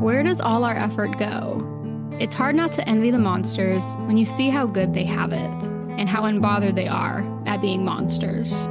where does all our effort go? It's hard not to envy the monsters when you see how good they have it and how unbothered they are at being monsters.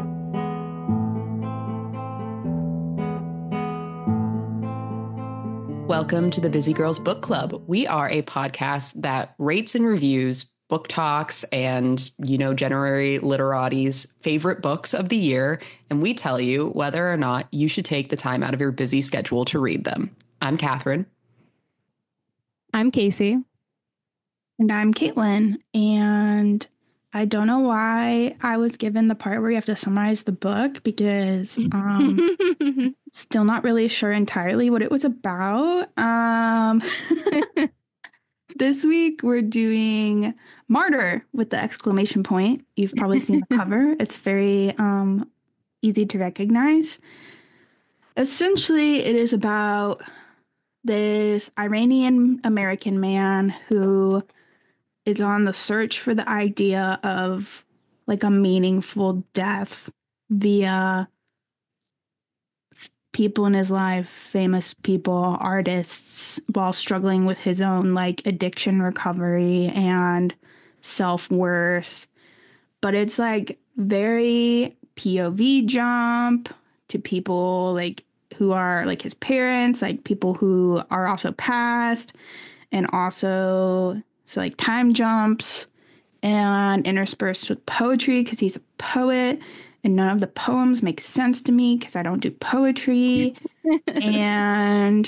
Welcome to the Busy Girls Book Club. We are a podcast that rates and reviews book talks and, January literati's favorite books of the year, and we tell you whether or not you should take the time out of your busy schedule to read them. I'm Catherine. I'm Casey. And I'm Caitlin. And I don't know why I was given the part where you have to summarize the book because still not really sure entirely what it was about. This week we're doing Martyr with the exclamation point. You've probably seen the cover. It's very easy to recognize. Essentially, it is about this Iranian American man who is on the search for the idea of like a meaningful death via people in his life, famous people, artists, while struggling with his own like addiction recovery and self-worth. But it's like very POV jump to people like who are like his parents, like people who are also past, and also so like time jumps and interspersed with poetry because he's a poet, and none of the poems make sense to me because I don't do poetry. And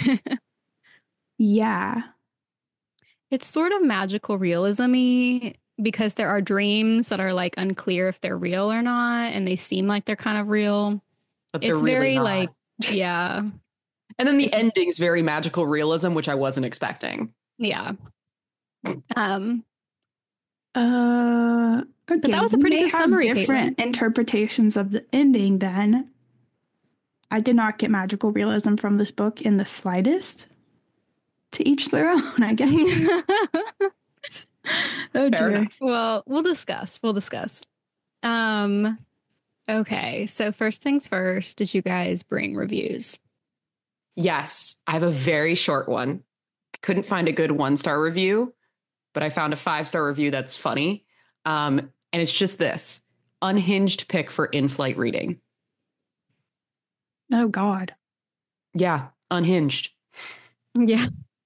yeah. It's sort of magical realism-y because there are dreams that are like unclear if they're real or not, and they seem like they're kind of real. But they're really very not. Like, yeah. And then the ending's very magical realism, which I wasn't expecting. Yeah. Okay, but that was a pretty good summary. Different interpretations of the ending. Then I did not get magical realism from this book in the slightest. To each their own, I guess. Oh dear. Well, we'll discuss. Okay, so first things first, did you guys bring reviews? Yes, I have a very short one. I couldn't find a good 1-star review, but I found a 5-star review that's funny. And it's just this: unhinged pick for in-flight reading. Oh God. Yeah, unhinged. Yeah.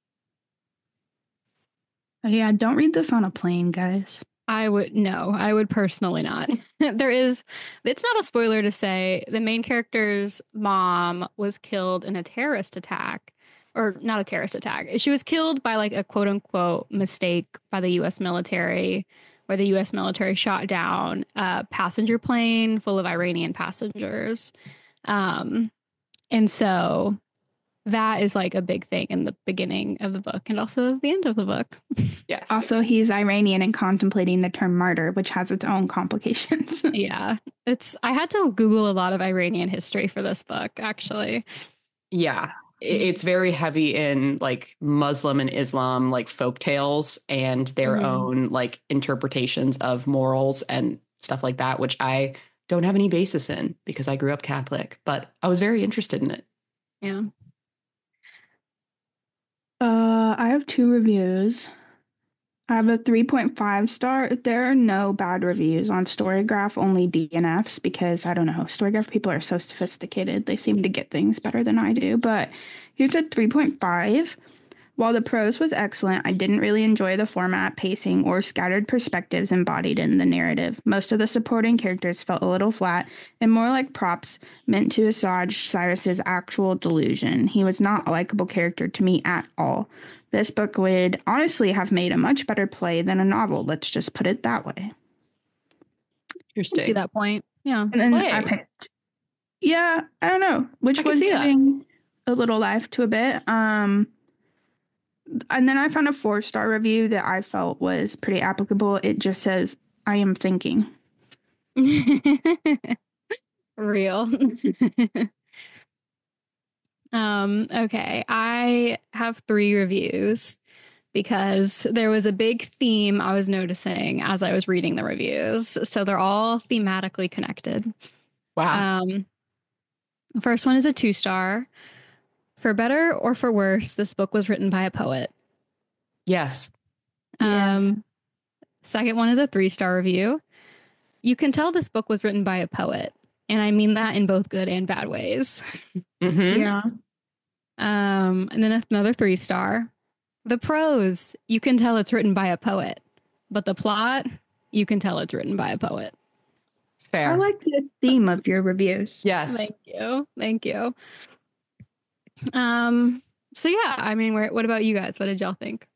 Yeah, don't read this on a plane, guys. I would personally not. It's not a spoiler to say the main character's mom was killed in a terrorist attack, or not a terrorist attack. She was killed by like a quote unquote mistake by the U.S. military, where the U.S. military shot down a passenger plane full of Iranian passengers. And so that is like a big thing in the beginning of the book and also the end of the book. Yes. Also, he's Iranian and contemplating the term martyr, which has its own complications. Yeah. I had to Google a lot of Iranian history for this book, actually. Yeah. It's very heavy in like Muslim and Islam, like folk tales and their own like interpretations of morals and stuff like that, which I don't have any basis in because I grew up Catholic, but I was very interested in it. Yeah. I have 2 reviews. I have a 3.5 star. There are no bad reviews on Storygraph, only DNFs, because I don't know. Storygraph people are so sophisticated. They seem to get things better than I do. But here's a 3.5. While the prose was excellent, I didn't really enjoy the format, pacing, or scattered perspectives embodied in the narrative. Most of the supporting characters felt a little flat and more like props meant to assuage Cyrus's actual delusion. He was not a likable character to me at all. This book would honestly have made a much better play than a novel. Let's just put it that way. Interesting. I see that point. Yeah. And then I picked, I don't know, which was giving a little life to a bit. And then I found a 4-star review that I felt was pretty applicable. It just says, I am thinking. Real. Okay. I have 3 reviews because there was a big theme I was noticing as I was reading the reviews. So they're all thematically connected. Wow. The first one is a 2-star For better or for worse, this book was written by a poet. Yes. Second one is a 3-star review. You can tell this book was written by a poet, and I mean that in both good and bad ways. Mm-hmm. Yeah. And then another 3-star. The prose, you can tell it's written by a poet, but the plot, you can tell it's written by a poet. Fair. I like the theme of your reviews. Yes. Thank you. Thank you. So yeah, I mean, what about you guys? What did y'all think?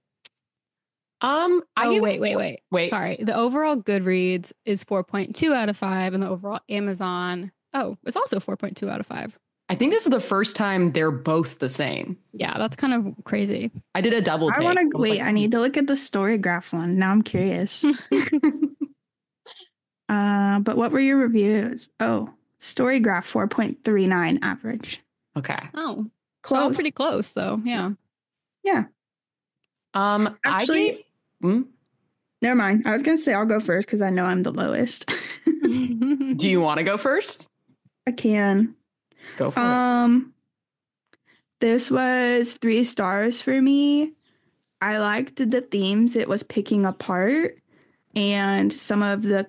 Wait. Sorry. The overall Goodreads is 4.2 out of 5, and the overall Amazon, it's also 4.2 out of 5. I think this is the first time they're both the same. Yeah, that's kind of crazy. I did a double take. I need to look at the Storygraph one. Now I'm curious. But what were your reviews? Oh, Storygraph 4.39 average. Okay. Oh, close. All pretty close though. Yeah. Yeah. Actually, never mind. I was gonna say I'll go first because I know I'm the lowest. Do you want to go first? I can. Go for it. This was 3 stars for me. I liked the themes it was picking apart and some of the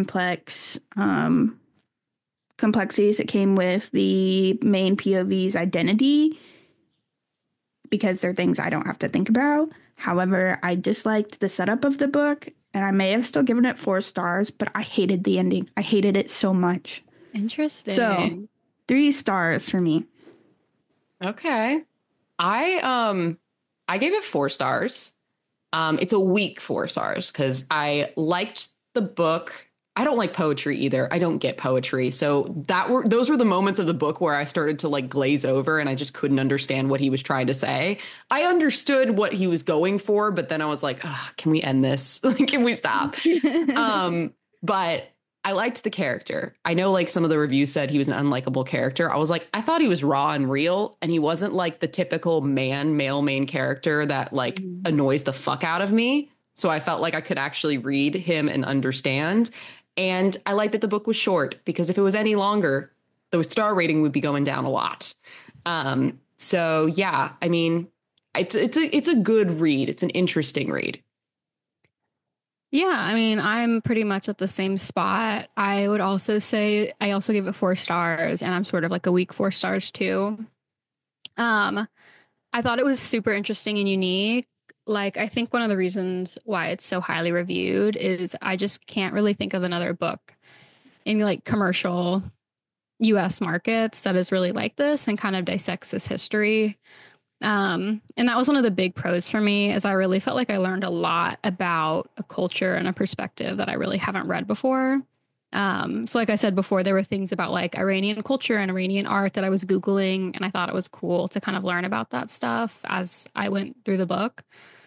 complexities that came with the main POV's identity because they're things I don't have to think about. However, I disliked the setup of the book, and I may have still given it 4 stars, but I hated the ending. I hated it so much. Interesting. So, 3 stars for me. Okay. I gave it 4 stars. It's a weak 4 stars because I liked the book. I don't like poetry either. I don't get poetry. So those were the moments of the book where I started to like glaze over and I just couldn't understand what he was trying to say. I understood what he was going for, but then I was like, can we end this? Can we stop? But I liked the character. I know like some of the reviews said he was an unlikable character. I was like, I thought he was raw and real, and he wasn't like the typical male main character that like annoys the fuck out of me. So I felt like I could actually read him and understand. And I liked that the book was short because if it was any longer, the star rating would be going down a lot. So yeah, I mean, it's a good read. It's an interesting read. Yeah, I mean, I'm pretty much at the same spot. I would also say I also gave it 4 stars, and I'm sort of like a weak 4 stars too. I thought it was super interesting and unique. Like, I think one of the reasons why it's so highly reviewed is I just can't really think of another book in like commercial US markets that is really like this and kind of dissects this history. And that was one of the big pros for me, is I really felt like I learned a lot about a culture and a perspective that I really haven't read before. So like I said before, there were things about like Iranian culture and Iranian art that I was Googling, and I thought it was cool to kind of learn about that stuff as I went through the book.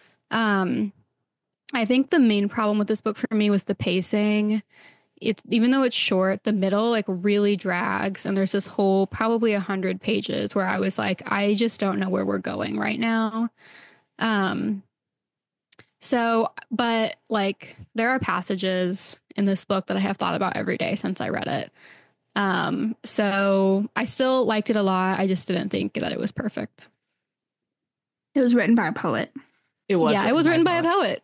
I think the main problem with this book for me was the pacing. It's, even though it's short, the middle like really drags, and there's this whole probably 100 pages where I was like, I just don't know where we're going right now. But like there are passages in this book that I have thought about every day since I read it. So I still liked it a lot. I just didn't think that it was perfect. It was written by a poet. It was written by a poet.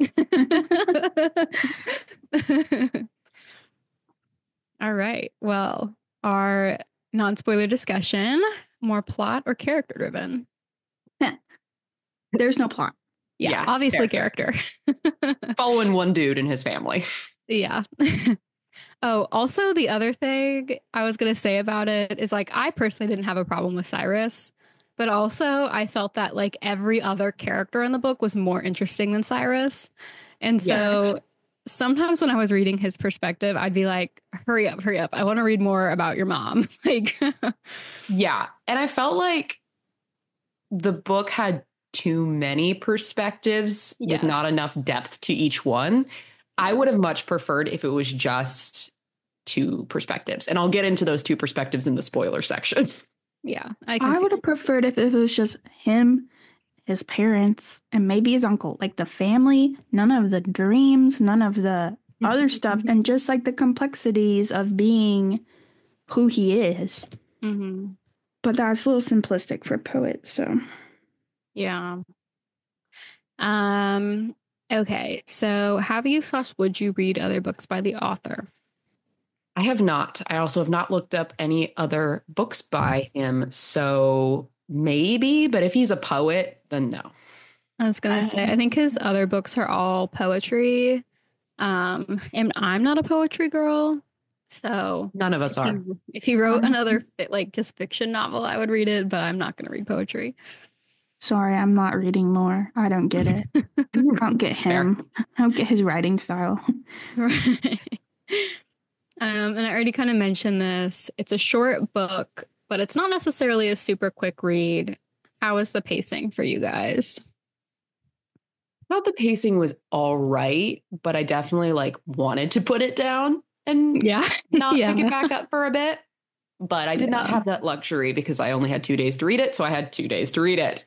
All right. Well, our non-spoiler discussion, more plot or character driven? There's no plot. Yeah, obviously character. Following one dude and his family. Yeah. Oh, also the other thing I was going to say about it is like, I personally didn't have a problem with Cyrus, but also I felt that like every other character in the book was more interesting than Cyrus. And so sometimes when I was reading his perspective, I'd be like, hurry up. I want to read more about your mom. Like, yeah. And I felt like the book had too many perspectives with not enough depth to each one. I would have much preferred if it was just 2 perspectives. And I'll get into those 2 perspectives in the spoiler section. Yeah. I would have preferred if it was just him, his parents, and maybe his uncle. Like the family, none of the dreams, none of the other stuff, and just like the complexities of being who he is. Mm-hmm. But that's a little simplistic for poets, so. Yeah. Okay, so have you / would you read other books by the author? I have not. I also have not looked up any other books by him. So maybe, but if he's a poet, then no. I was gonna say, I think his other books are all poetry. And I'm not a poetry girl, so None of us are. if he wrote another like just fiction novel, I would read it, but I'm not gonna read poetry. Sorry, I'm not reading more. I don't get it. I don't get him. I don't get his writing style. Right. And I already kind of mentioned this. It's a short book, but it's not necessarily a super quick read. How is the pacing for you guys? Thought the pacing was all right, but I definitely like wanted to put it down and Yeah. not Yeah. pick it back up for a bit. But I did not have that luxury because I only had 2 days to read it. So I had 2 days to read it.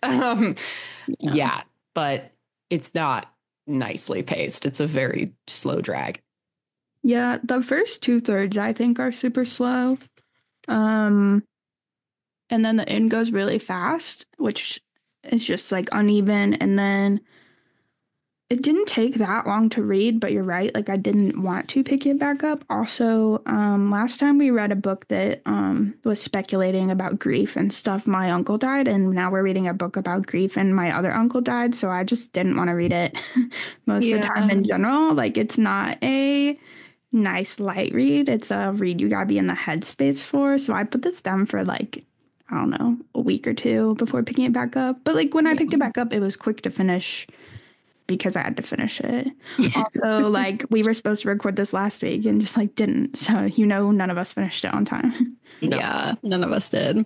Yeah, but it's not nicely paced. It's a very slow drag. Yeah, the first 2/3 I think are super slow. And then the end goes really fast, which is just like uneven. And then it didn't take that long to read, but you're right. Like I didn't want to pick it back up. Also, last time we read a book that was speculating about grief and stuff, my uncle died, and now we're reading a book about grief and my other uncle died. So I just didn't want to read it most of the time in general. Like it's not a nice light read. It's a read you gotta be in the headspace for. So I put this down for like, I don't know, a week or two before picking it back up. But like when I picked it back up, it was quick to finish because I had to finish it. Also, like we were supposed to record this last week and just like didn't. So, none of us finished it on time. No. Yeah, none of us did.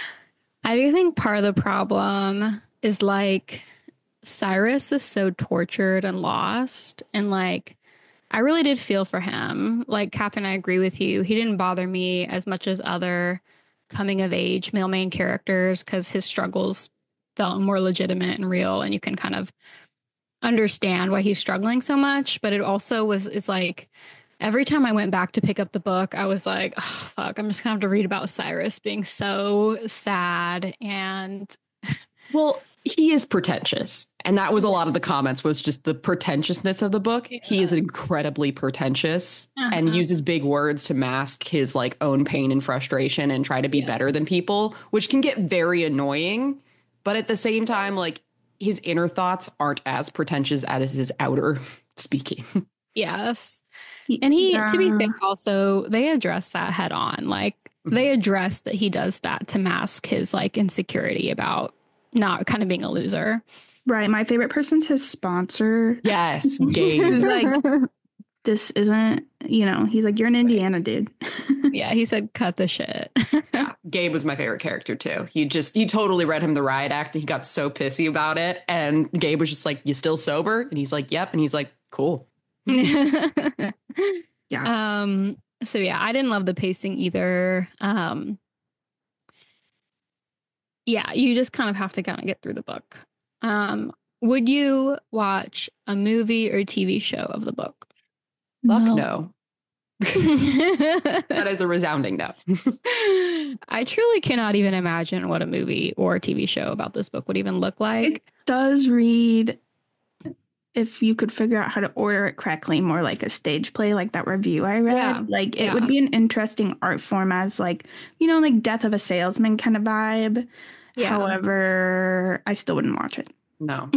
I do think part of the problem is like Cyrus is so tortured and lost. And like, I really did feel for him. Like, Catherine, I agree with you. He didn't bother me as much as other coming of age male main characters because his struggles felt more legitimate and real. And you can kind of understand why he's struggling so much, but it also is like every time I went back to pick up the book, I was like, oh, fuck, I'm just gonna have to read about Cyrus being so sad. And well, he is pretentious. And that was a lot of the comments was just the pretentiousness of the book. Yeah. He is incredibly pretentious and uses big words to mask his like own pain and frustration and try to be better than people, which can get very annoying. But at the same time, like his inner thoughts aren't as pretentious as his outer speaking. Yes. And to be fair, also, they address that head on. Like, they address that he does that to mask his, like, insecurity about not kind of being a loser. Right. My favorite person's his sponsor. Yes. Gabe. He's like, this isn't, he's like, you're an Indiana dude. Yeah, he said, cut the shit. Yeah, Gabe was my favorite character too. He totally read him the riot act and he got so pissy about it. And Gabe was just like, you still sober? And he's like, yep. And he's like, cool. Yeah. So yeah, I didn't love the pacing either. Yeah, you just kind of have to kind of get through the book. Would you watch a movie or TV show of the book? Fuck no. That is a resounding no. I truly cannot even imagine what a movie or a TV show about this book would even look like. It does read, if you could figure out how to order it correctly, more like a stage play, like that review I read. Yeah. Like it would be an interesting art form as like, like Death of a Salesman kind of vibe. Yeah. However, I still wouldn't watch it. No.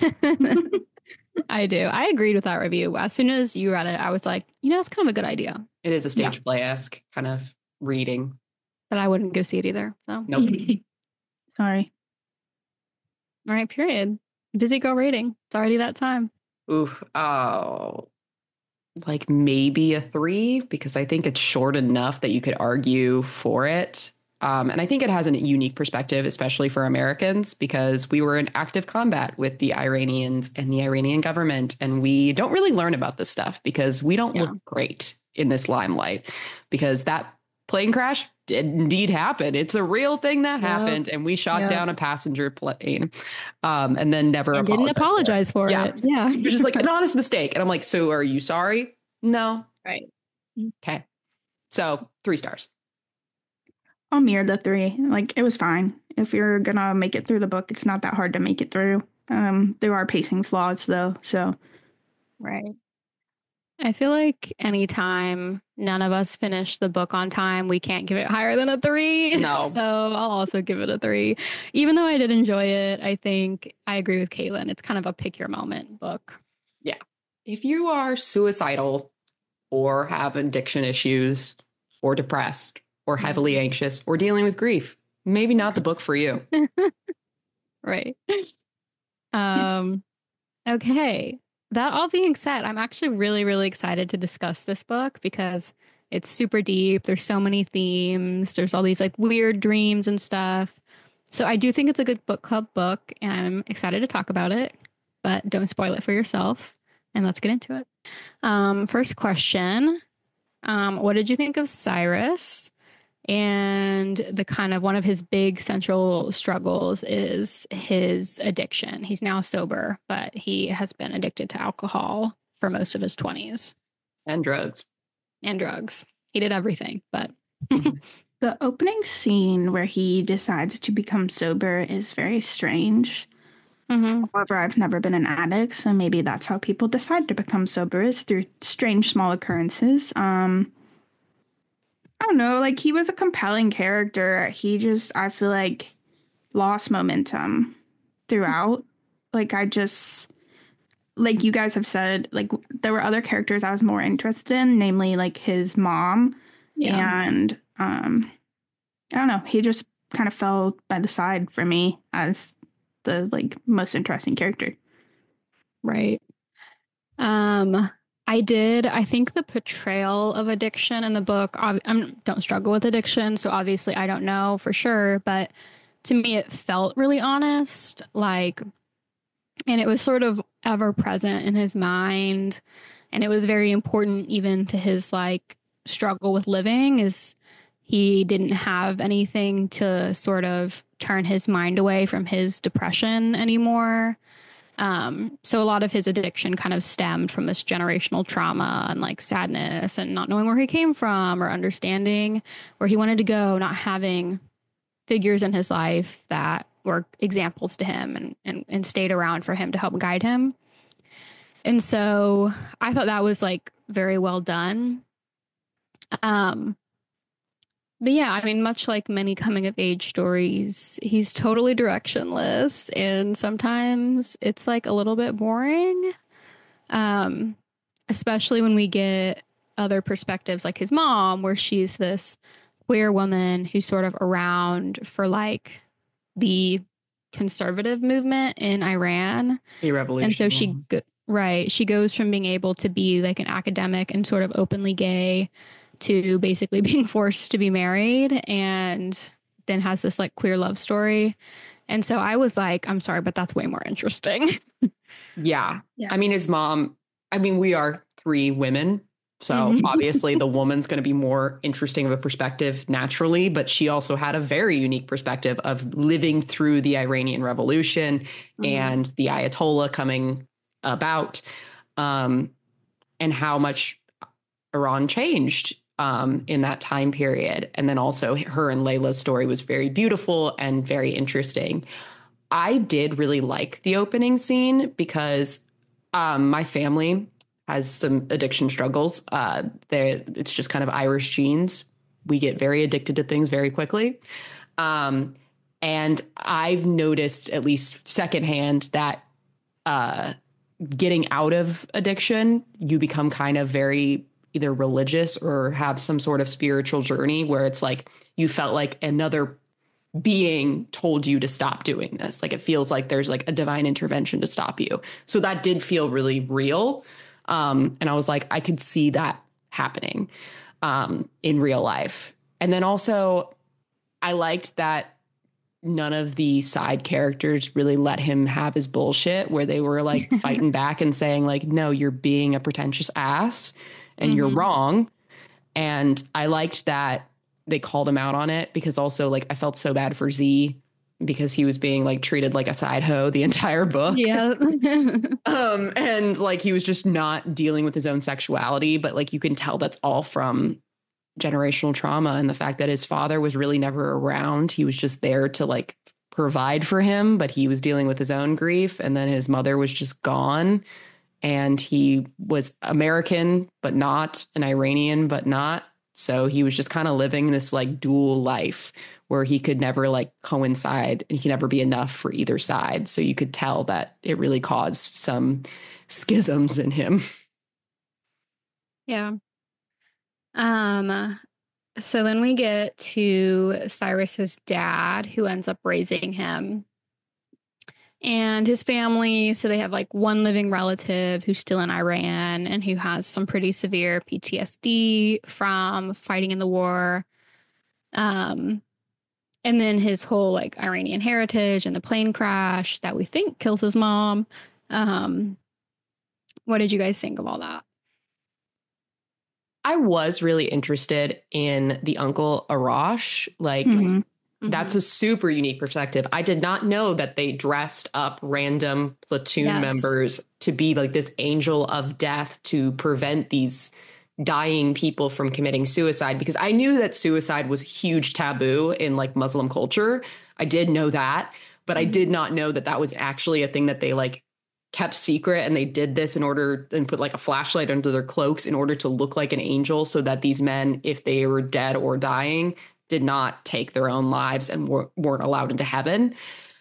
I do. I agreed with that review. As soon as you read it, I was like, it's kind of a good idea. It is a stage play-esque kind of reading. But I wouldn't go see it either. So nope. Sorry. All right, period. Busy girl rating. It's already that time. Oof. Oh. Like maybe a 3 because I think it's short enough that you could argue for it. And I think it has a unique perspective, especially for Americans, because we were in active combat with the Iranians and the Iranian government. And we don't really learn about this stuff because we don't look great in this limelight, because that plane crash did indeed happen. It's a real thing that happened. And we shot down a passenger plane and then never didn't apologize for it. Yeah. Which is like an honest mistake. And I'm like, so are you sorry? No. Right. Okay. So 3 stars. I'll mirror the three. Like, it was fine. If you're gonna make it through the book, it's not that hard to make it through. There are pacing flaws though, so Right. I feel like anytime none of us finish the book on time, we can't give it higher than a 3. No. So I'll also give it a 3. Even though I did enjoy it, I think I agree with Caitlin. It's kind of a pick your moment book. Yeah. If you are suicidal or have addiction issues or depressed or heavily anxious or dealing with grief, maybe not the book for you. Right. Okay. That all being said, I'm actually really, really excited to discuss this book because it's super deep. There's so many themes. There's all these like weird dreams and stuff. So I do think it's a good book club book, and I'm excited to talk about it, but don't spoil it for yourself. And let's get into it. First question. What did you think of Cyrus? And the kind of one of his big central struggles is his addiction. He's now sober, but he has been addicted to alcohol for most of his 20s. And drugs. And drugs. He did everything, but. the opening scene where he decides to become sober is very strange. Mm-hmm. However, I've never been an addict, so maybe that's how people decide to become sober, is through strange small occurrences. I don't know, like, he was a compelling character. He just, I feel like, lost momentum throughout. Like, like you guys have said, like, there were other characters I was more interested in, namely, like, his mom. Yeah. And, I don't know, he just kind of fell by the side for me as the, like, most interesting character. Right. I think the portrayal of addiction in the book, I don't struggle with addiction, so obviously I don't know for sure, but to me it felt really honest, like, and it was sort of ever present in his mind, and it was very important even to his like struggle with living, is he didn't have anything to sort of turn his mind away from his depression anymore. So a lot of his addiction kind of stemmed from this generational trauma and like sadness and not knowing where he came from or understanding where he wanted to go, not having figures in his life that were examples to him and stayed around for him to help guide him. And so I thought that was like very well done. But yeah, I mean, much like many coming of age stories, he's totally directionless, and sometimes it's like a little bit boring. Especially when we get other perspectives like his mom, where she's this queer woman who's sort of around for like the conservative movement in Iran. A revolution. And so she goes from being able to be like an academic and sort of openly gay to basically being forced to be married, and then has this like queer love story. And so I was like, I'm sorry, but that's way more interesting. Yeah. Yes. I mean, his mom, we are 3 women. So obviously the woman's going to be more interesting of a perspective naturally, but she also had a very unique perspective of living through the Iranian Revolution and the Ayatollah coming about, and how much Iran changed in that time period. And then also her and Layla's story was very beautiful and very interesting. I did really like the opening scene because my family has some addiction struggles. It's just kind of Irish genes. We get very addicted to things very quickly. And I've noticed, at least secondhand, that getting out of addiction, you become kind of very either religious or have some sort of spiritual journey where it's like you felt like another being told you to stop doing this. Like it feels like there's like a divine intervention to stop you. So that did feel really real. And I was like, I could see that happening in real life. And then also I liked that none of the side characters really let him have his bullshit, where they were like fighting back and saying like, no, you're being a pretentious ass and you're wrong. And I liked that they called him out on it, because also like I felt so bad for Z because he was being like treated like a side hoe the entire book. Yeah. And like he was just not dealing with his own sexuality, but like you can tell that's all from generational trauma and the fact that his father was really never around. He was just there to like provide for him, but he was dealing with his own grief. And then his mother was just gone. And he was American, but not, an Iranian, but not. So he was just kind of living this like dual life where he could never like coincide and he could never be enough for either side. So you could tell that it really caused some schisms in him. Yeah. So then we get to Cyrus's dad, who ends up raising him, and his family. So they have like one living relative who's still in Iran and who has some pretty severe PTSD from fighting in the war. And then his whole like Iranian heritage and the plane crash that we think kills his mom. What did you guys think of all that? I was really interested in the uncle Arash. Like, that's a super unique perspective. I did not know that they dressed up random platoon members to be like this angel of death to prevent these dying people from committing suicide, because I knew that suicide was a huge taboo in like Muslim culture. I did know that, but I did not know that that was actually a thing that they like kept secret, and they did this in order and put like a flashlight under their cloaks in order to look like an angel so that these men, if they were dead or dying, did not take their own lives and weren't allowed into heaven.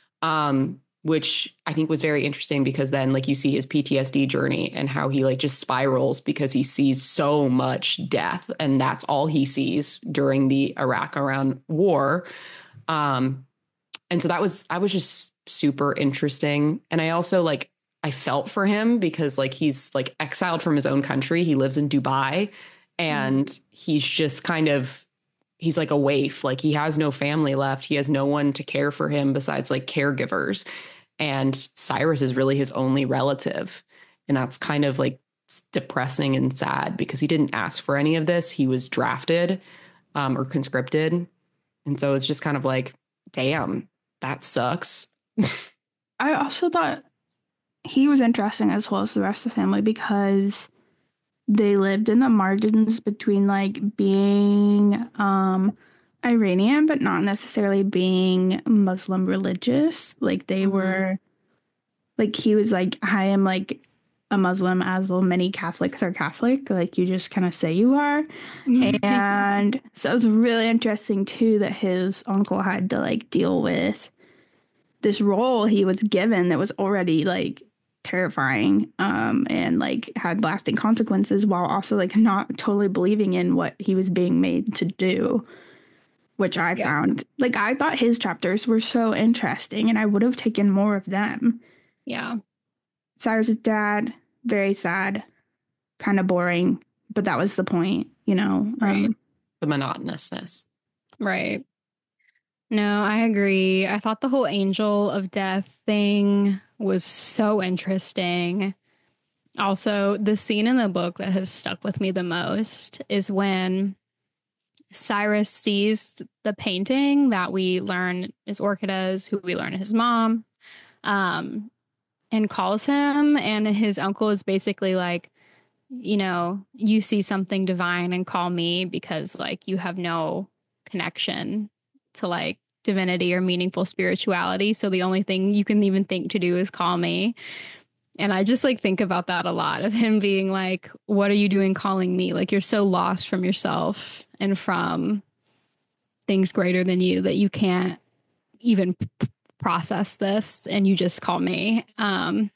Which I think was very interesting, because then like you see his PTSD journey and how he like just spirals because he sees so much death, and that's all he sees during the Iraq-Iran war. And so I was just super interesting. And I also like, I felt for him because like he's like exiled from his own country. He lives in Dubai, and he's just kind of, he's like a waif. Like he has no family left. He has no one to care for him besides like caregivers. And Cyrus is really his only relative. And that's kind of like depressing and sad because he didn't ask for any of this. He was drafted or conscripted. And so it's just kind of like, damn, that sucks. I also thought he was interesting as well as the rest of the family because they lived in the margins between like being Iranian but not necessarily being Muslim religious. Like they were like, he was like, I am like a Muslim, as many Catholics are Catholic. Like you just kind of say you are. And so it was really interesting too that his uncle had to like deal with this role he was given that was already like terrifying and like had lasting consequences, while also like not totally believing in what he was being made to do, which I found like, I thought his chapters were so interesting and I would have taken more of them. Cyrus's dad, very sad, kind of boring, but that was the point, you know. The monotonousness. Right. No, I agree. I thought the whole angel of death thing was so interesting. Also, the scene in the book that has stuck with me the most is when Cyrus sees the painting that we learn is Orchida's, who we learn is his mom, and calls him. And his uncle is basically like, you know, you see something divine and call me, because like you have no connection to like divinity or meaningful spirituality. So the only thing you can even think to do is call me. And I just like think about that a lot, of him being like, what are you doing calling me? Like you're so lost from yourself and from things greater than you that you can't even process this, and you just call me. And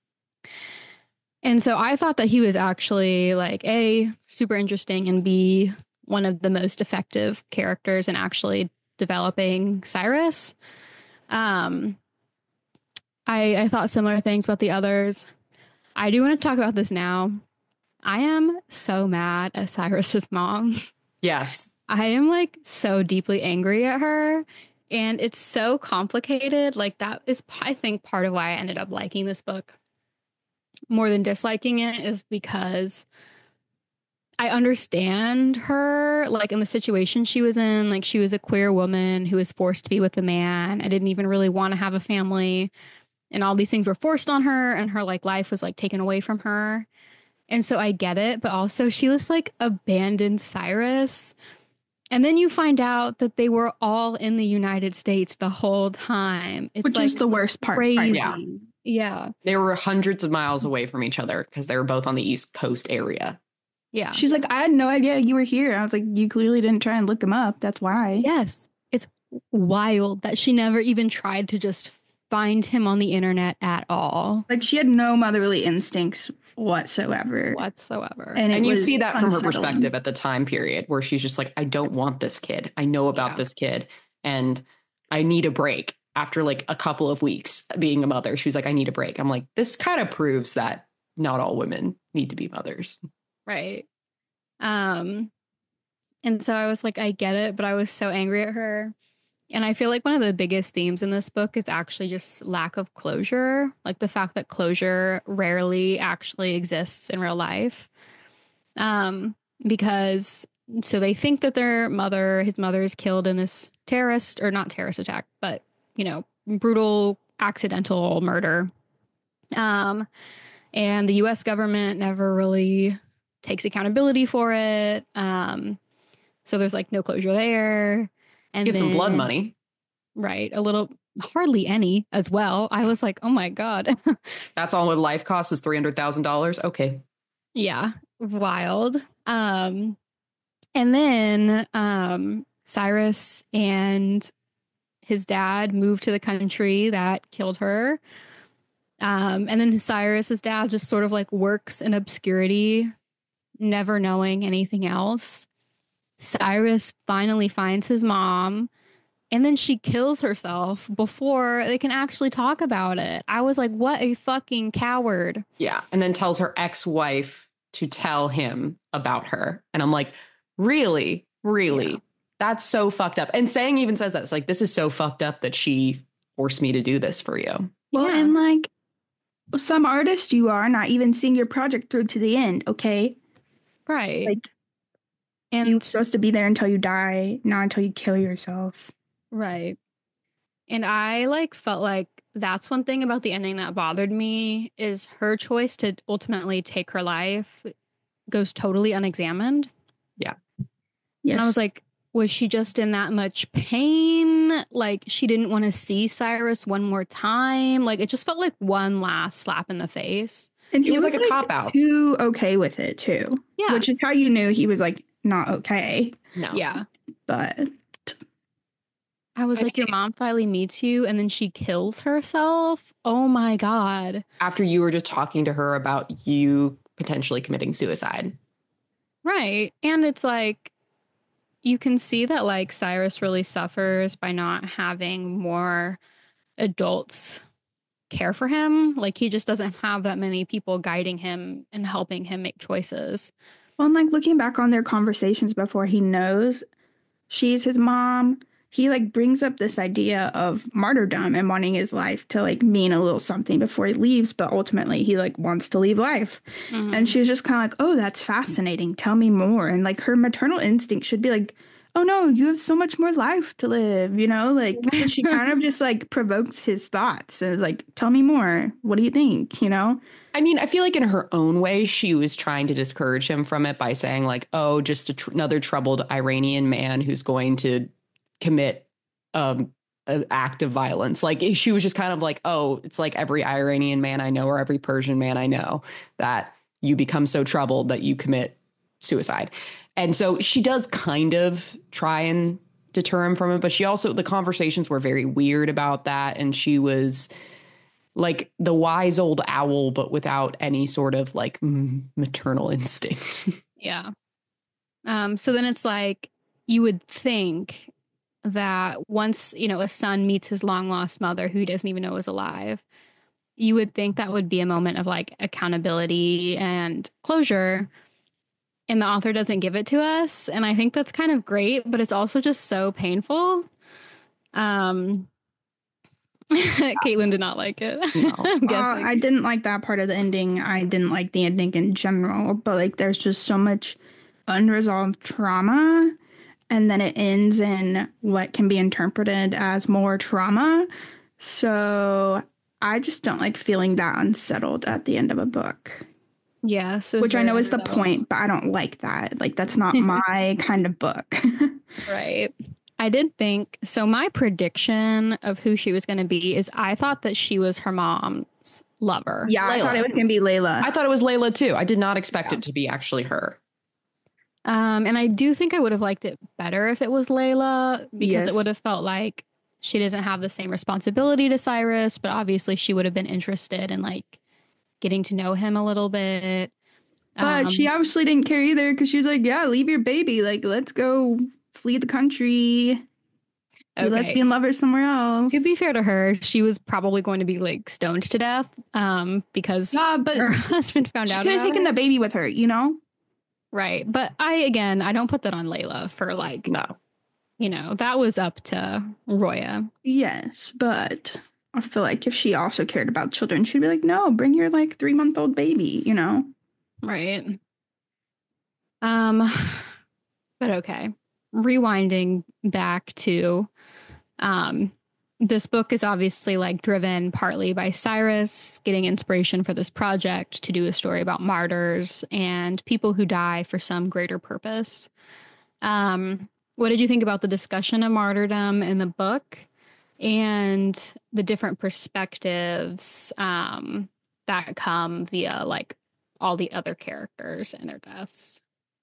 so I thought that he was actually like A, super interesting, and B, one of the most effective characters in actually developing Cyrus. I thought similar things about the others. I do want to talk about this now. I am so mad at Cyrus's mom. Yes. I am like so deeply angry at her, and it's so complicated. Like that is, I think, part of why I ended up liking this book more than disliking it, is because I understand her, like in the situation she was in. Like she was a queer woman who was forced to be with a man. I didn't even really want to have a family, and all these things were forced on her, and her like life was like taken away from her. And so I get it, but also she was like abandoned Cyrus. And then you find out that they were all in the United States the whole time. It's Which like is the worst part. crazy. Yeah. Yeah. They were hundreds of miles away from each other because they were both on the East Coast area. Yeah. She's like, I had no idea you were here. I was like, you clearly didn't try and look him up. That's why. Yes. It's wild that she never even tried to just find him on the internet at all. Like, she had no motherly instincts whatsoever. And you see that from her unsettling. perspective at the time period where she's just like, I don't want this kid. I know about this kid and I need a break. After like a couple of weeks being a mother, she was like, I need a break. I'm like, this kind of proves that not all women need to be mothers. Right. And so I was like, I get it, but I was so angry at her. And I feel like one of the biggest themes in this book is actually just lack of closure, like the fact that closure rarely actually exists in real life. Because so they think that his mother is killed in this terrorist, or not terrorist attack, but, you know, brutal accidental murder. And the US government never really takes accountability for it. So there's like no closure there. And Give some blood money. Right. Hardly any as well. I was like, oh my God. That's all what life costs is $300,000. Okay. Yeah. Wild. And then Cyrus and his dad moved to the country that killed her. And then Cyrus's dad just sort of like works in obscurity, never knowing anything else. Cyrus finally finds his mom, and then she kills herself before they can actually talk about it. I was like, what a fucking coward. Yeah. And then tells her ex-wife to tell him about her. And I'm like, really? Really? Yeah. That's so fucked up. And Sang even says that. It's like, this is so fucked up that she forced me to do this for you. Well, and like, some artist you are not even seeing your project through to the end, okay? Right. Like, and you're supposed to be there until you die, not until you kill yourself. Right. And I like felt like that's one thing about the ending that bothered me is her choice to ultimately take her life goes totally unexamined. Yeah. Yes. And I was like, was she just in that much pain? Like she didn't want to see Cyrus one more time. Like it just felt like one last slap in the face. And he was like a cop out. Too okay with it too. Yeah. Which is how you knew he was like not okay. No. Yeah. But I was like, your mom finally meets you and then she kills herself. Oh my God. After you were just talking to her about you potentially committing suicide. Right. And it's like, you can see that like Cyrus really suffers by not having more adults care for him. Like he just doesn't have that many people guiding him and helping him make choices. Well, and like looking back on their conversations before he knows she's his mom, he like brings up this idea of martyrdom and wanting his life to like mean a little something before he leaves, but ultimately he like wants to leave life. Mm-hmm. And she's just kind of like, oh, that's fascinating. Tell me more. And like her maternal instinct should be like, oh no, you have so much more life to live, you know, like but she kind of just like provokes his thoughts and is like, tell me more. What do you think? You know? I mean, I feel like in her own way, she was trying to discourage him from it by saying like, oh, just another troubled Iranian man who's going to commit an act of violence. Like she was just kind of like, oh, it's like every Iranian man I know or every Persian man I know that you become so troubled that you commit suicide. And so she does kind of try and deter him from it. But she also, the conversations were very weird about that. And she was like the wise old owl, but without any sort of like maternal instinct. Yeah. So then it's like, you would think that once, you know, a son meets his long lost mother who he doesn't even know is alive, you would think that would be a moment of like accountability and closure. And the author doesn't give it to us. And I think that's kind of great, but it's also just so painful. Caitlin did not like it. No. I'm guessing. I didn't like that part of the ending. I didn't like the ending in general, but like there's just so much unresolved trauma. And then it ends in what can be interpreted as more trauma. So I just don't like feeling that unsettled at the end of a book. Yeah, so which I know is the point, but I don't like that. Like, that's not my kind of book. Right. I did think so. My prediction of who she was going to be is I thought that she was her mom's lover. Yeah, I thought it was going to be Layla. I thought it was Layla too. I did not expect it to be actually her. And I do think I would have liked it better if it was Layla because it would have felt like she doesn't have the same responsibility to Cyrus, but obviously she would have been interested in like getting to know him a little bit. But she obviously didn't care either because she was like, yeah, leave your baby. Like, let's go flee the country. Okay. Let's be in lovers somewhere else. To be fair to her, she was probably going to be like stoned to death because her husband found out. She could have taken the baby with her, you know? Right. But I don't put that on Layla for like, no, you know, that was up to Roya. Yes, but I feel like if she also cared about children, she'd be like, no, bring your like 3-month-old baby, you know? Right. But okay. Rewinding back to this book is obviously like driven partly by Cyrus getting inspiration for this project to do a story about martyrs and people who die for some greater purpose. What did you think about the discussion of martyrdom in the book and the different perspectives that come via like all the other characters and their deaths?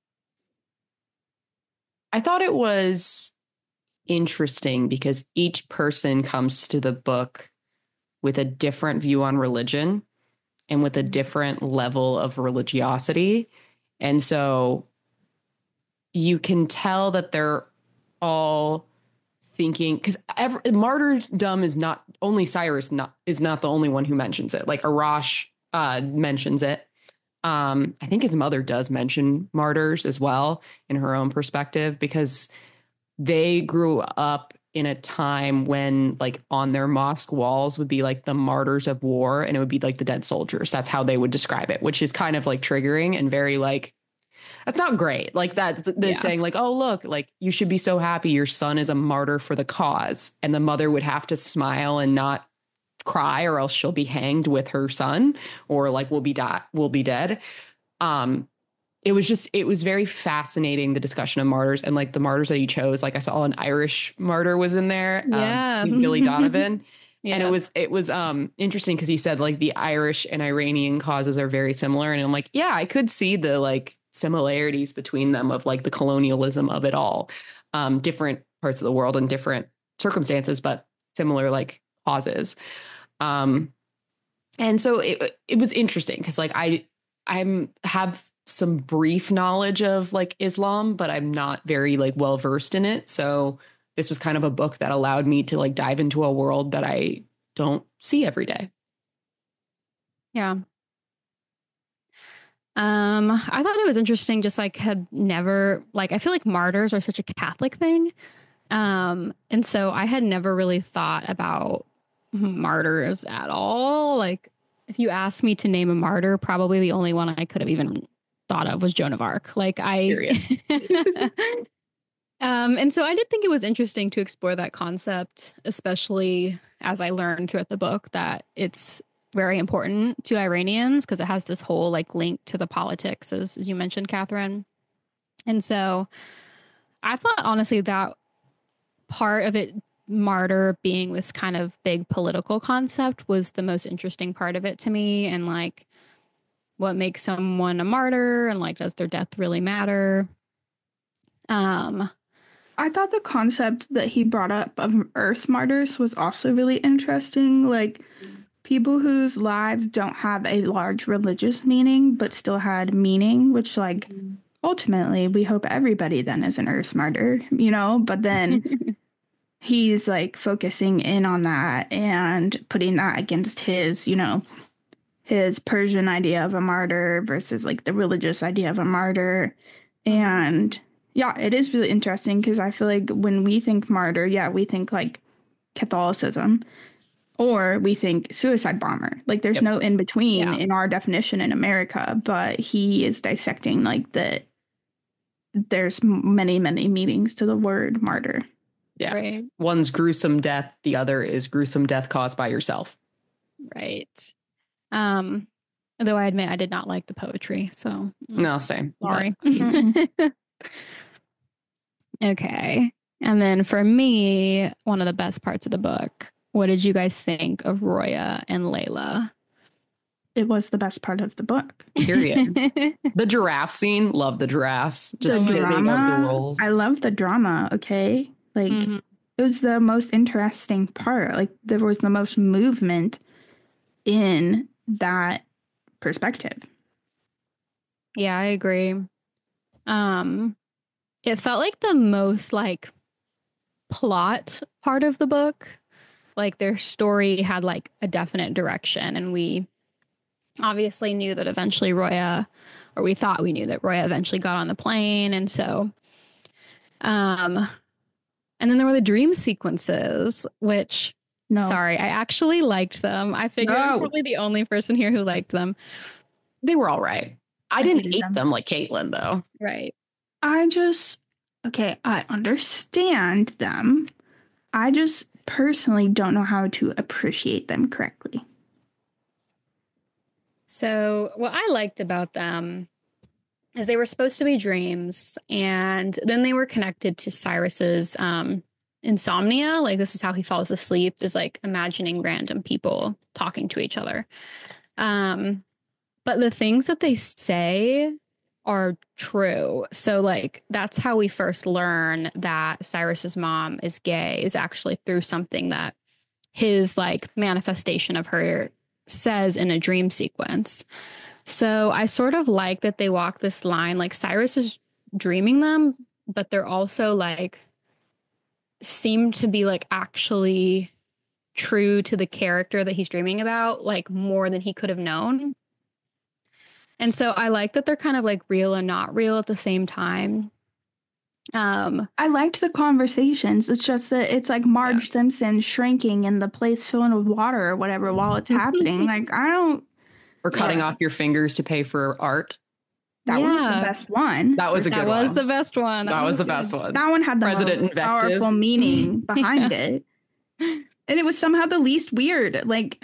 I thought it was interesting because each person comes to the book with a different view on religion and with a different level of religiosity. And so you can tell that they're all thinking, because martyrdom is not only Cyrus, is not the only one who mentions it. Like Arash mentions it. I think his mother does mention martyrs as well in her own perspective, because they grew up in a time when like on their mosque walls would be like the martyrs of war, and it would be like the dead soldiers. That's how they would describe it, which is kind of like triggering and very like, that's not great. Like that, they're saying like, oh, look, like you should be so happy your son is a martyr for the cause. And the mother would have to smile and not cry, or else she'll be hanged with her son, or like will be dead. It was very fascinating, the discussion of martyrs and like the martyrs that he chose. Like I saw an Irish martyr was in there, Billy Donovan. And it was interesting because he said like the Irish and Iranian causes are very similar. And I'm like, yeah, I could see the like similarities between them of like the colonialism of it all. Different parts of the world and different circumstances, but similar like causes. And so it was interesting because like I have some brief knowledge of like Islam, but I'm not very like well versed in it. So this was kind of a book that allowed me to like dive into a world that I don't see every day. Yeah. I thought it was interesting, just like had never like, I feel like martyrs are such a Catholic thing. And so I had never really thought about martyrs at all. Like if you asked me to name a martyr, probably the only one I could have even thought of was Joan of Arc. Like and so I did think it was interesting to explore that concept, especially as I learned throughout the book that it's very important to Iranians because it has this whole like link to the politics, as you mentioned, Catherine. And so I thought honestly that part of it, martyr being this kind of big political concept, was the most interesting part of it to me, and like what makes someone a martyr and like does their death really matter. I thought the concept that he brought up of earth martyrs was also really interesting. Like people whose lives don't have a large religious meaning but still had meaning, which like ultimately we hope everybody then is an earth martyr, you know, but then he's like focusing in on that and putting that against his, you know, his Persian idea of a martyr versus like the religious idea of a martyr. And yeah, it is really interesting because I feel like when we think martyr, we think like Catholicism or we think suicide bomber. Like there's no in between in our definition in America, but he is dissecting like there's many, many meanings to the word martyr. Yeah. Right. One's gruesome death. The other is gruesome death caused by yourself. Right. Though I admit I did not like the poetry, so No, same. sorry. Mhm. Okay. And then for me, one of the best parts of the book, what did you guys think of Roya and Layla? It was the best part of the book. Period. The giraffe scene, love the giraffes. Just The fitting of the drama, roles. I love the drama, okay? Like, Mhm. it was the most interesting part. Like, there was the most movement in that perspective. Yeah, I agree. It felt like the most like plot part of the book. Like their story had like a definite direction, and we obviously knew that eventually Roya, or we thought we knew that Roya eventually got on the plane, and so, um, and then there were the dream sequences, which, No. sorry, I actually liked them. I figured I'm No. probably the only person here who liked them. They were all right. I didn't hated hate them like Caitlin, though. Right. Okay, I understand them. I just personally don't know how to appreciate them correctly. So, what I liked about them is they were supposed to be dreams, and then they were connected to Cyrus's insomnia. Like, this is how he falls asleep, is like imagining random people talking to each other. But the things that they say are true. So, like, that's how we first learn that Cyrus's mom is gay, is actually through something that his like manifestation of her says in a dream sequence. So I sort of like that they walk this line. Like Cyrus is dreaming them, but they're also like seem to be like actually true to the character that he's dreaming about, like more than he could have known. And so I like that they're kind of like real and not real at the same time. I liked the conversations. It's just that it's like Marge Simpson shrinking in the place filling with water or whatever while it's happening. Like, I don't. Or cutting off your fingers to pay for art. That was the best one. That was a good one. That was the best one. That was the best one. That one had the President most invective. powerful meaning behind it. And it was somehow the least weird. Like,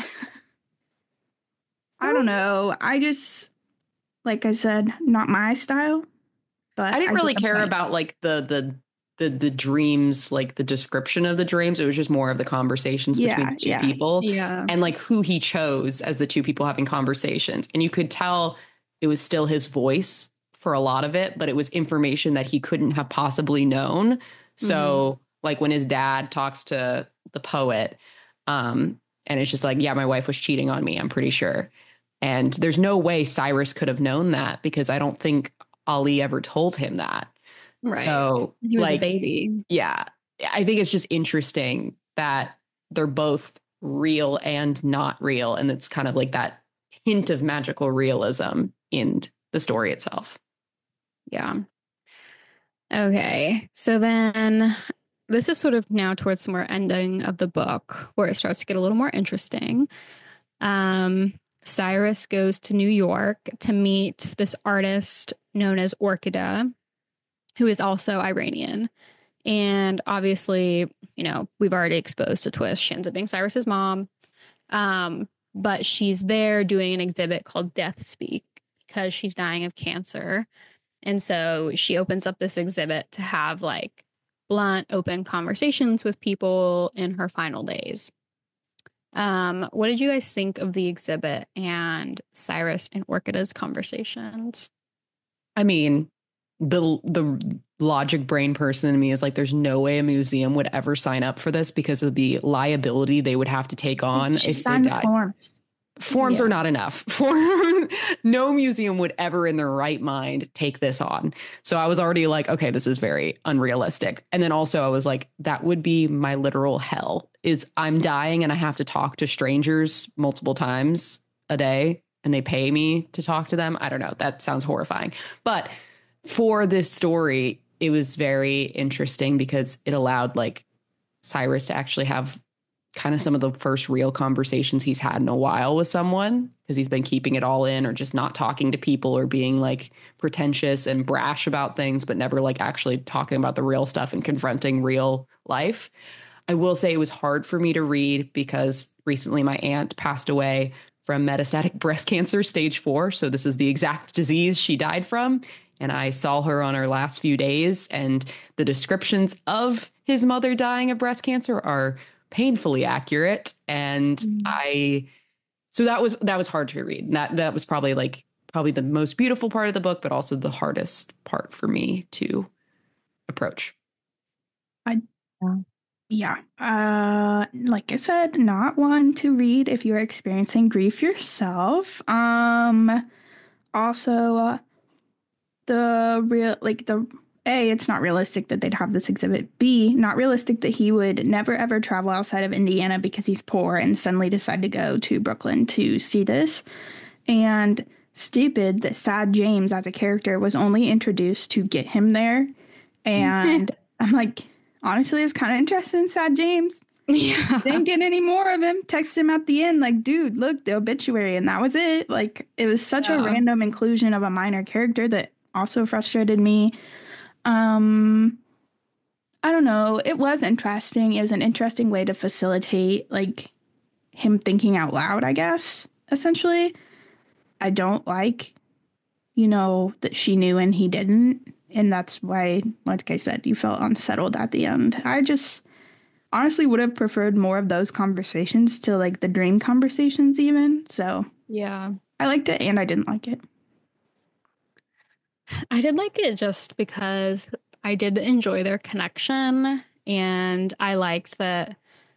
I don't know. I just, like I said, not my style. But I didn't really care about like the dreams, like the description of the dreams. It was just more of the conversations between the two people. Yeah. And like who he chose as the two people having conversations. And you could tell it was still his voice for a lot of it, but it was information that he couldn't have possibly known. So like when his dad talks to the poet, and it's just like, yeah, my wife was cheating on me, I'm pretty sure. And there's no way Cyrus could have known that, because I don't think Ali ever told him that. Right. So he was like, a baby. Yeah. I think it's just interesting that they're both real and not real. And it's kind of like that hint of magical realism in the story itself. Yeah. Okay. So then this is sort of now towards the more ending of the book where it starts to get a little more interesting. Cyrus goes to New York to meet this artist known as Orchida, who is also Iranian. And obviously, you know, we've already exposed a twist. She ends up being Cyrus's mom. But she's there doing an exhibit called Death Speak because she's dying of cancer. And so she opens up this exhibit to have like blunt, open conversations with people in her final days. What did you guys think of the exhibit and Cyrus and Orchida's conversations? I mean, the logic brain person in me is like, there's no way a museum would ever sign up for this because of the liability they would have to take on. She signed the forms. Forms are not enough. No museum would ever in their right mind take this on. So I was already like, okay, this is very unrealistic. And then also I was like, that would be my literal hell, is I'm dying and I have to talk to strangers multiple times a day and they pay me to talk to them. I don't know. That sounds horrifying. But for this story, it was very interesting because it allowed like Cyrus to actually have kind of some of the first real conversations he's had in a while with someone, because he's been keeping it all in or just not talking to people or being like pretentious and brash about things, but never like actually talking about the real stuff and confronting real life. I will say it was hard for me to read because recently my aunt passed away from metastatic breast cancer, stage 4. So this is the exact disease she died from. And I saw her on her last few days, and the descriptions of his mother dying of breast cancer are painfully accurate. And so that was hard to read. That was probably the most beautiful part of the book, but also the hardest part for me to approach. Yeah. Like I said, not one to read if you're experiencing grief yourself. Also, it's not realistic that they'd have this exhibit. B, not realistic that he would never ever travel outside of Indiana because he's poor and suddenly decide to go to Brooklyn to see this. And stupid that Sad James as a character was only introduced to get him there. And I'm like, honestly, I was kind of interested in Sad James. Yeah. Didn't get any more of him. Texted him at the end, like, dude, look, the obituary. And that was it. Like, it was such a random inclusion of a minor character that also frustrated me. I don't know. It was interesting. It was an interesting way to facilitate, like, him thinking out loud, I guess, essentially. I don't like, that she knew and he didn't. And that's why, like I said, you felt unsettled at the end. I just honestly would have preferred more of those conversations to like the dream conversations even. So yeah, I liked it and I didn't like it. I did like it just because I did enjoy their connection, and I liked that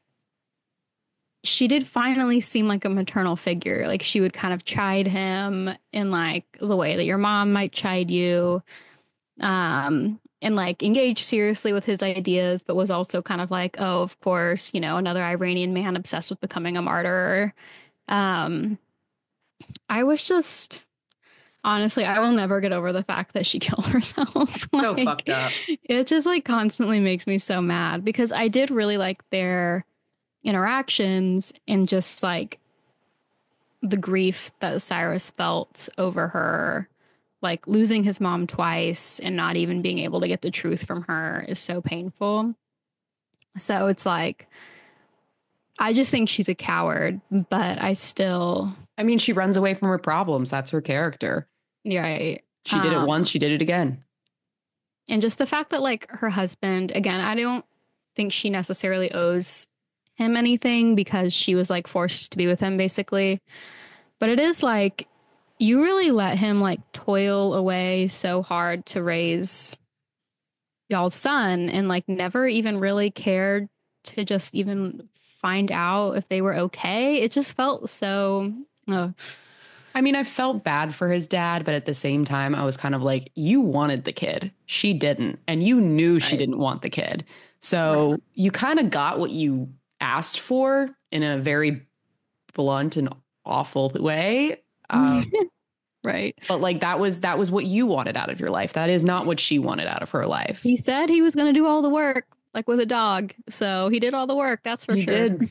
she did finally seem like a maternal figure. Like she would kind of chide him in like the way that your mom might chide you. And like engaged seriously with his ideas, but was also kind of like, oh, of course, another Iranian man obsessed with becoming a martyr. I was just, honestly, I will never get over the fact that she killed herself. So fucked up. It just like constantly makes me so mad because I did really like their interactions and just like the grief that Cyrus felt over her. Like losing his mom twice and not even being able to get the truth from her is so painful. So it's like, I just think she's a coward, but I mean, she runs away from her problems. That's her character. Right. She did it once, she did it again. And just the fact that like her husband, again, I don't think she necessarily owes him anything because she was like forced to be with him basically. But it is like, you really let him like toil away so hard to raise y'all's son and like never even really cared to just even find out if they were okay. It just felt so. I mean, I felt bad for his dad, but at the same time, I was kind of like, you wanted the kid. She didn't. And you knew she didn't want the kid. So you kind of got what you asked for in a very blunt and awful way. Right. But like that was what you wanted out of your life. That is not what she wanted out of her life. He said he was going to do all the work, like with a dog. So he did all the work. That's for sure. He did.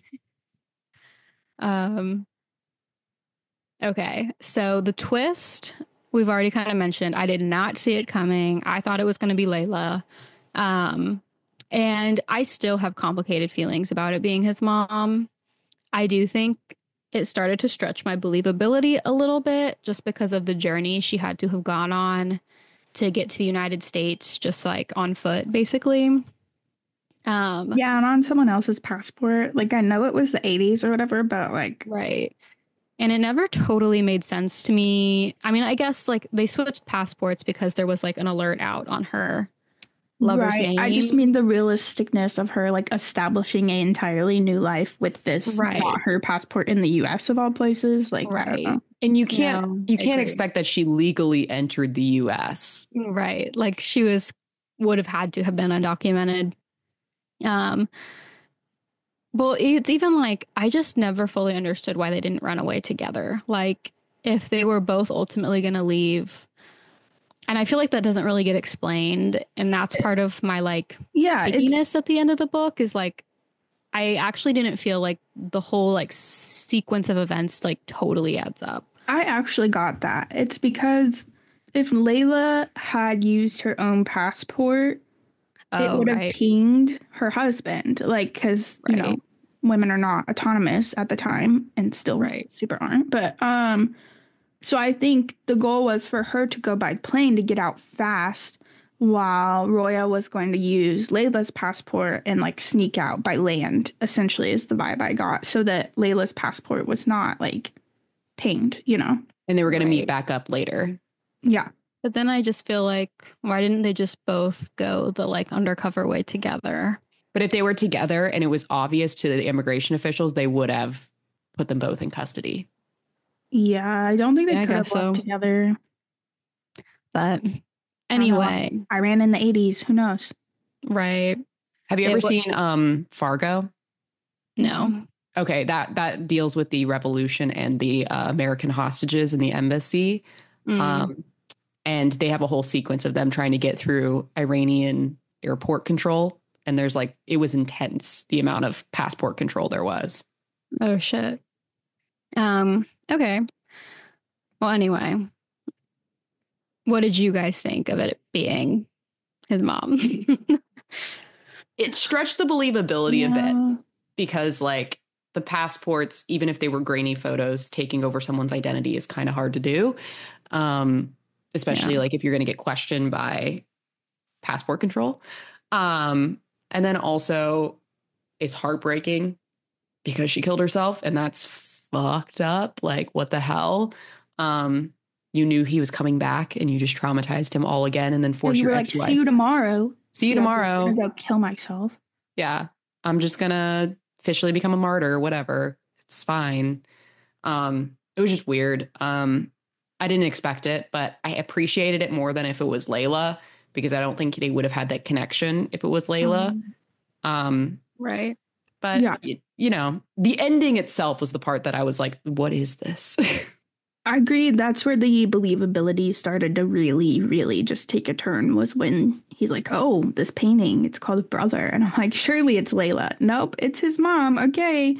Okay. So the twist we've already kind of mentioned. I did not see it coming. I thought it was going to be Layla. And I still have complicated feelings about it being his mom. I do think it started to stretch my believability a little bit just because of the journey she had to have gone on to get to the United States, just like on foot, basically. Yeah, and on someone else's passport. Like, I know it was the 80s or whatever, but like... Right. And it never totally made sense to me. I mean, I guess like they switched passports because there was like an alert out on her lover's name. I just mean the realisticness of her like establishing an entirely new life with this, not her passport in the U.S. of all places. Like, I don't know. And you can't expect that she legally entered the U.S. Right. Like she would have had to have been undocumented. Well, it's even like I just never fully understood why they didn't run away together. Like if they were both ultimately going to leave. And I feel like that doesn't really get explained. And that's part of my like pickiness at the end of the book is like, I actually didn't feel like the whole like sequence of events like totally adds up. I actually got that. It's because if Layla had used her own passport, it would have pinged her husband. Like, because, women are not autonomous at the time and still Right. super aren't. But so I think the goal was for her to go by plane to get out fast while Roya was going to use Layla's passport and like sneak out by land, essentially is the vibe I got. So that Layla's passport was not like pinged, you know? And they were going to meet Right. back up later. Yeah. But then I just feel like, why didn't they just both go the like undercover way together? But if they were together and it was obvious to the immigration officials, they would have put them both in custody. Yeah, I don't think they Yeah, I could have guess worked so. together. But I don't know. anyway, Iran in the 80s, who knows? right. Have you It ever wa- seen Fargo? No. Okay, that deals with the revolution and the American hostages in the embassy. Mm. And they have a whole sequence of them trying to get through Iranian airport control. And there's like, it was intense, the amount of passport control there was. Oh shit. Okay. Well, anyway, what did you guys think of it being his mom? It stretched the believability a bit Yeah. because, like, the passports, even if they were grainy photos, taking over someone's identity is kind of hard to do. Especially Yeah. like if you're going to get questioned by passport control. And then also, it's heartbreaking because she killed herself, and that's fucked up. Like, what the hell? You knew he was coming back, and you just traumatized him all again, and then forced You your were like, ex-wife. see you tomorrow. See you Yeah, tomorrow. I'm gonna go kill myself. Yeah, I'm just gonna officially become a martyr. Whatever, it's fine. It was just weird. I didn't expect it, but I appreciated it more than if it was Layla, because I don't think they would have had that connection if it was Layla. Right. But Yeah. you know, the ending itself was the part that I was like, what is this? I agree. That's where the believability started to really, really just take a turn was when he's like, oh, this painting, it's called Brother. And I'm like, surely it's Layla. Nope, it's his mom. Okay.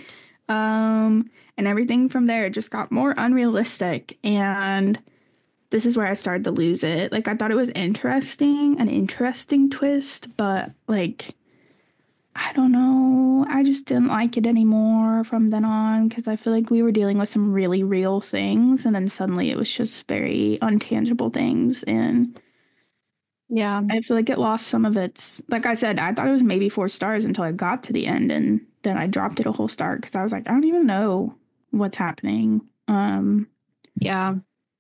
And everything from there just got more unrealistic. And this is where I started to lose it. Like, I thought it was interesting, an interesting twist, but like, I don't know. I just didn't like it anymore from then on because I feel like we were dealing with some really real things, and then suddenly it was just very untangible things. And Yeah. I feel like it lost some of its, like I said, I thought it was maybe 4 stars until I got to the end, and then I dropped it a whole star because I was like, I don't even know what's happening. Yeah.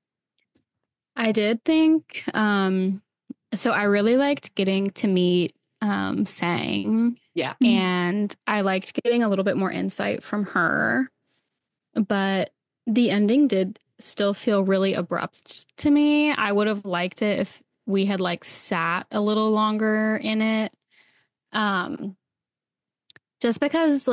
I did think, so I really liked getting to meet Sang. Yeah. And I liked getting a little bit more insight from her. But the ending did still feel really abrupt to me. I would have liked it if we had like sat a little longer in it. Um, just because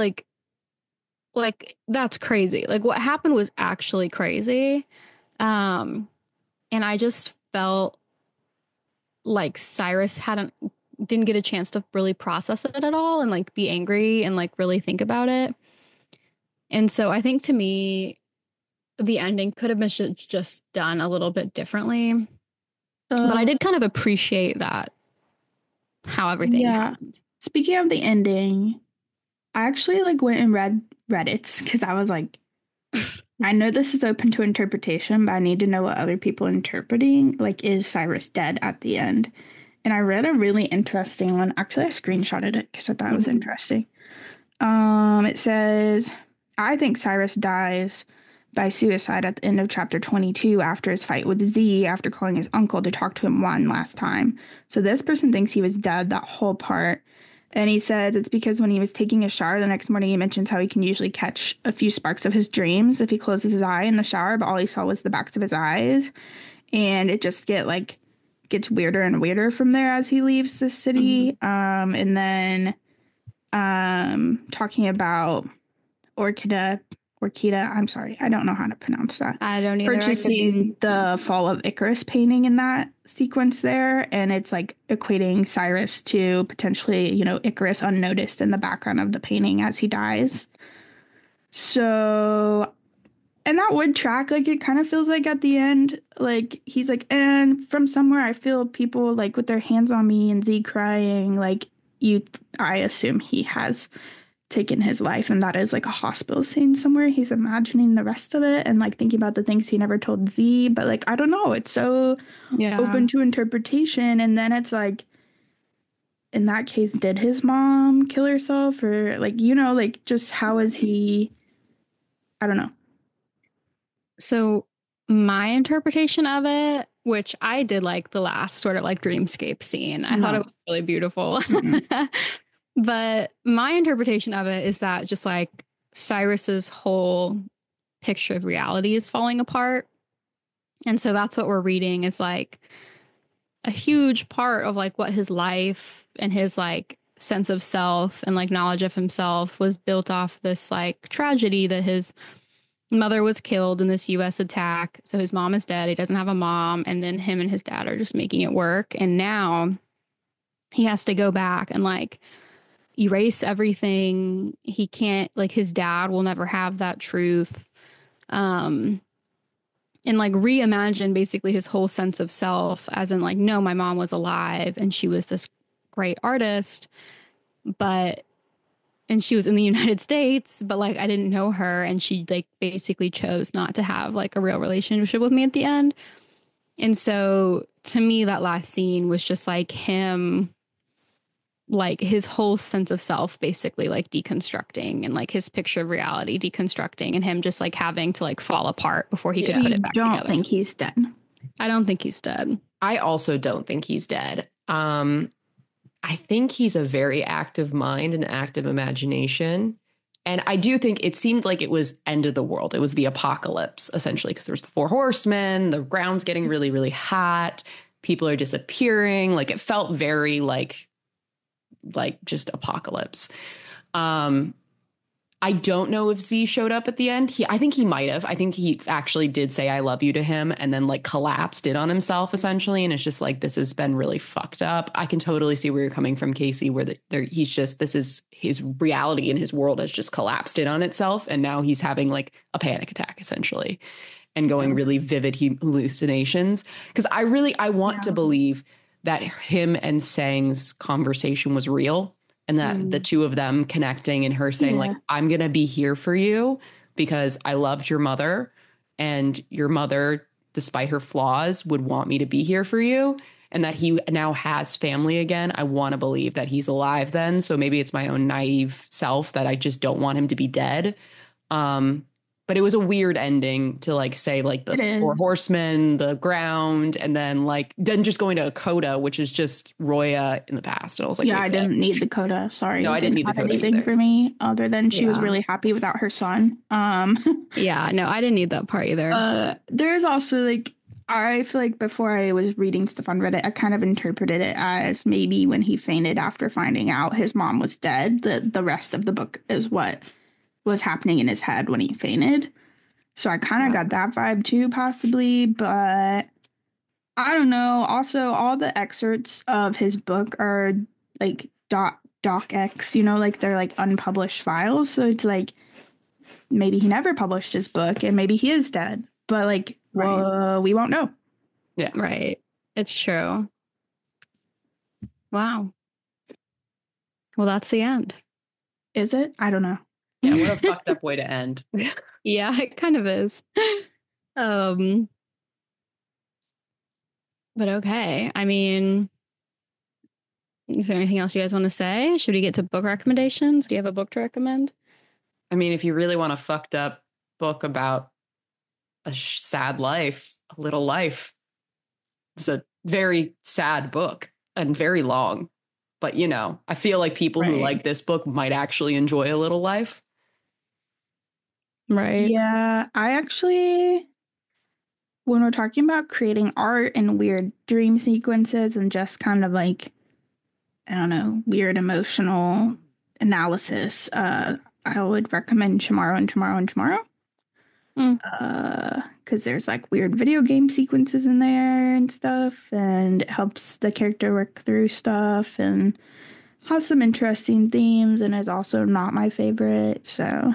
like that's crazy. Like what happened was actually crazy. Um, and I just felt like Cyrus didn't get a chance to really process it at all and like be angry and like really think about it. And so I think to me, the ending could have been just done a little bit differently. But I did kind of appreciate that, how everything happened. Speaking of the ending, I actually like went and read Reddits because I was like, I know this is open to interpretation, but I need to know what other people are interpreting. Like, is Cyrus dead at the end? And I read a really interesting one. Actually, I screenshotted it because I thought it was interesting. It says, I think Cyrus dies by suicide at the end of chapter 22 after his fight with Z after calling his uncle to talk to him one last time. So this person thinks he was dead that whole part. And he says it's because when he was taking a shower the next morning, he mentions how he can usually catch a few sparks of his dreams if he closes his eye in the shower, but all he saw was the backs of his eyes. And it just gets weirder and weirder from there as he leaves the city. And then talking about Orchida, I'm sorry, I don't know how to pronounce that. I don't either. Purchasing the Fall of Icarus painting in that sequence there, and it's like equating Cyrus to potentially, Icarus unnoticed in the background of the painting as he dies. So, and that would track, like it kind of feels like at the end, like he's like, and from somewhere I feel people like with their hands on me and Z crying, like I assume he has taken his life, and that is like a hospital scene somewhere. He's imagining the rest of it and like thinking about the things he never told Z, but like I don't know, it's so open to interpretation. And then it's like, in that case, did his mom kill herself, or like, you know, like just how is he, I don't know. So my interpretation of it, which I did like the last sort of like dreamscape scene. I thought it was really beautiful. But my interpretation of it is that just like Cyrus's whole picture of reality is falling apart. And so that's what we're reading, is like a huge part of like what his life and his like sense of self and like knowledge of himself was built off this like tragedy that his mother was killed in this US attack. So his mom is dead. He doesn't have a mom. And then him and his dad are just making it work. And now he has to go back and like erase everything. He can't, like, his dad will never have that truth. And like reimagine basically his whole sense of self, as in like, no, my mom was alive and she was this great artist, and she was in the United States, but like I didn't know her, and she like basically chose not to have like a real relationship with me at the end. And so to me, that last scene was just like him, like his whole sense of self basically like deconstructing, and like his picture of reality deconstructing, and him just like having to like fall apart before he could put it back together. I don't think he's dead. I don't think he's dead. I also don't think he's dead. I think he's a very active mind and active imagination. And I do think it seemed like it was end of the world. It was the apocalypse, essentially, because there's the 4 horsemen, the ground's getting really, really hot. People are disappearing. Like it felt very like just apocalypse. I don't know if Z showed up at the end. I think he might have. I think he actually did say "I love you" to him, and then like collapsed in on himself essentially. And it's just like, this has been really fucked up. I can totally see where you're coming from, Casey, where he's just, this is his reality and his world has just collapsed in on itself. And now he's having like a panic attack essentially and going really vivid hallucinations. Because I want to believe that him and Sang's conversation was real. And that the two of them connecting and her saying like, I'm going to be here for you because I loved your mother, and your mother, despite her flaws, would want me to be here for you. And that he now has family again. I want to believe that he's alive then. So maybe it's my own naive self that I just don't want him to be dead. But it was a weird ending to like say like the 4 horsemen, the ground, and then just going to a coda, which is just Roya in the past. And I was like, I didn't need the coda. Sorry. No, I didn't need the coda anything either. For me other than she was really happy without her son. Yeah, no, I didn't need that part either. There's also like, I feel like before I was reading stuff on Reddit, I kind of interpreted it as maybe when he fainted after finding out his mom was dead, the rest of the book is what was happening in his head when he fainted. So I kind of got that vibe too, possibly, but I don't know. Also, all the excerpts of his book are like docx, you know, like they're like unpublished files. So it's like maybe he never published his book and maybe he is dead, but like, well, we won't know. Yeah, right. It's true. Wow. Well, that's the end. Is it? I don't know. Yeah, what a fucked up way to end. Yeah, it kind of is. But okay. I mean, is there anything else you guys want to say? Should we get to book recommendations? Do you have a book to recommend? I mean, if you really want a fucked up book about a sad life, a little life, it's a very sad book and very long. But, you know, I feel like people who like this book might actually enjoy A Little Life. Right. Yeah, I actually, when we're talking about creating art and weird dream sequences and just kind of like, I don't know, weird emotional analysis, I would recommend Tomorrow and Tomorrow and Tomorrow. Because there's like weird video game sequences in there and stuff, and it helps the character work through stuff and has some interesting themes, and is also not my favorite, so...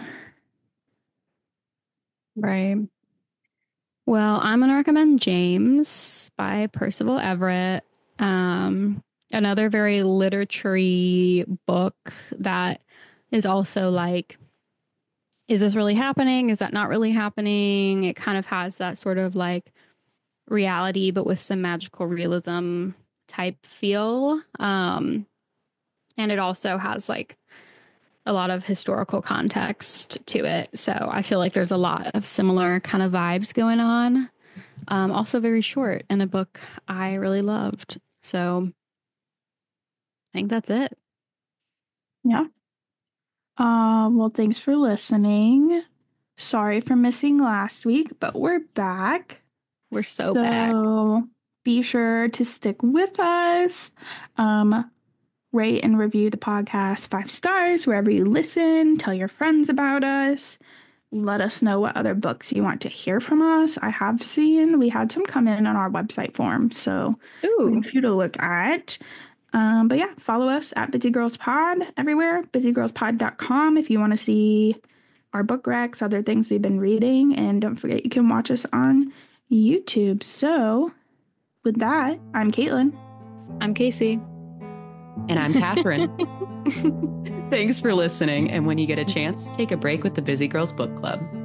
Right. Well, I'm going to recommend James by Percival Everett. Another very literary book that is also like, is this really happening? Is that not really happening? It kind of has that sort of like reality, but with some magical realism type feel. And it also has like a lot of historical context to it. So I feel like there's a lot of similar kind of vibes going on. Also very short and a book I really loved. So I think that's it. Yeah. Well, thanks for listening. Sorry for missing last week, but we're back. We're so back. Be sure to stick with us. Rate and review the podcast 5 stars wherever you listen. Tell your friends about us. Let us know what other books you want to hear from us. I have seen we had some come in on our website form, so for you to look at. But yeah, follow us at Busy Girls Pod everywhere. BusyGirlsPod.com if you want to see our book recs, other things we've been reading, and don't forget you can watch us on YouTube. So with that, I'm Caitlin. I'm Casey. And I'm Catherine. Thanks for listening. And when you get a chance, take a break with the Busy Girls Book Club.